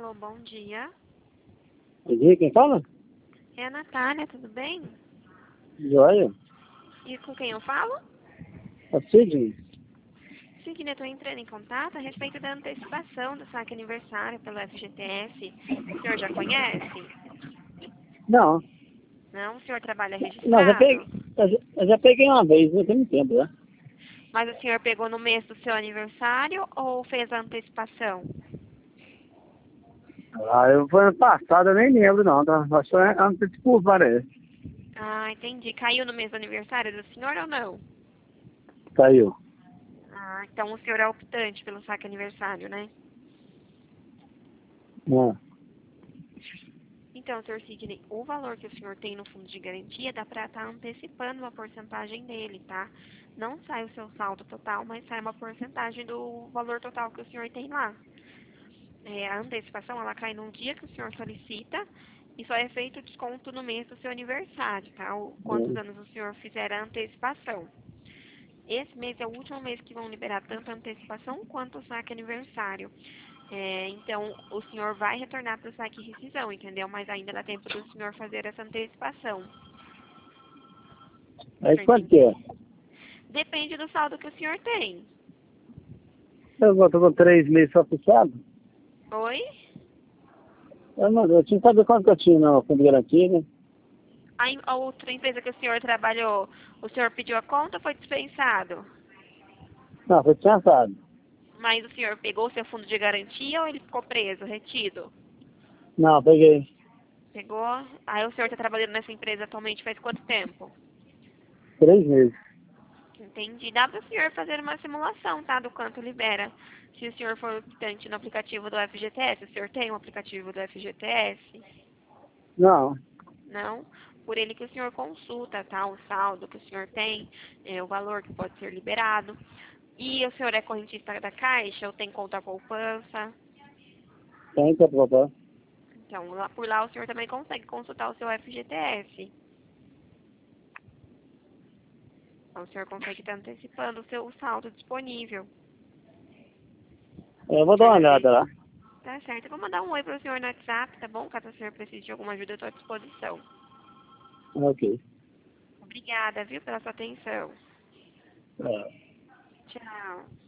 Alô, bom dia. Bom dia, quem fala? É a Natália, tudo bem? Joia. E com quem eu falo? É Sidney. Sidney, eu estou entrando em contato a respeito da antecipação do saque aniversário pelo FGTS. O senhor já conhece? Não, Não? O senhor trabalha não, registrado? eu já peguei uma vez, não tem muito tempo, né? Mas o senhor pegou no mês do seu aniversário ou fez a antecipação? Foi ano passado, eu nem lembro não, tá? Acho que é antes de curva, parece. Ah, entendi. Caiu no mês do aniversário do senhor ou não? Caiu. Ah, então o senhor é optante pelo saque aniversário, né? Não. Então, Sr. Sidney, o valor que o senhor tem no fundo de garantia dá para estar antecipando uma porcentagem dele, tá? Não sai o seu saldo total, mas sai uma porcentagem do valor total que o senhor tem lá. A antecipação, ela cai num dia que o senhor solicita e só é feito o desconto no mês do seu aniversário, tá? Quantos É. anos o senhor fizer a antecipação. Esse mês é o último mês que vão liberar tanto a antecipação quanto o saque aniversário. Então, o senhor vai retornar para o saque e rescisão, entendeu? Mas ainda dá tempo do senhor fazer essa antecipação. O Aí senhor quanto que é? entendeu? Depende do saldo que o senhor tem. Tô com 3 meses só fechado. Oi? Eu tinha que saber quanto que eu tinha no fundo de garantia, né? A outra empresa que o senhor trabalhou, o senhor pediu a conta ou foi dispensado? Não, foi descansado. Mas o senhor pegou o seu fundo de garantia ou ele ficou preso, retido? Não, peguei. Pegou? Aí o senhor está trabalhando nessa empresa atualmente faz quanto tempo? 3 meses. Entendi. Dá para o senhor fazer uma simulação, tá? Do quanto libera. Se o senhor for optante no aplicativo do FGTS, o senhor tem um aplicativo do FGTS? Não. Não? Por ele que o senhor consulta, tá? O saldo que o senhor tem, o valor que pode ser liberado. E o senhor é correntista da Caixa ou tem conta poupança? Tem que aprovar. Então, por lá o senhor também consegue consultar o seu FGTS. Então, o senhor consegue estar antecipando o saldo disponível. Eu O vou dar senhor uma já olhada fez? lá. Tá certo. Eu vou mandar um oi para o senhor no WhatsApp, tá bom? Caso o senhor precise de alguma ajuda, eu estou à disposição. Ok. Obrigada, viu, pela sua atenção. É. Tchau.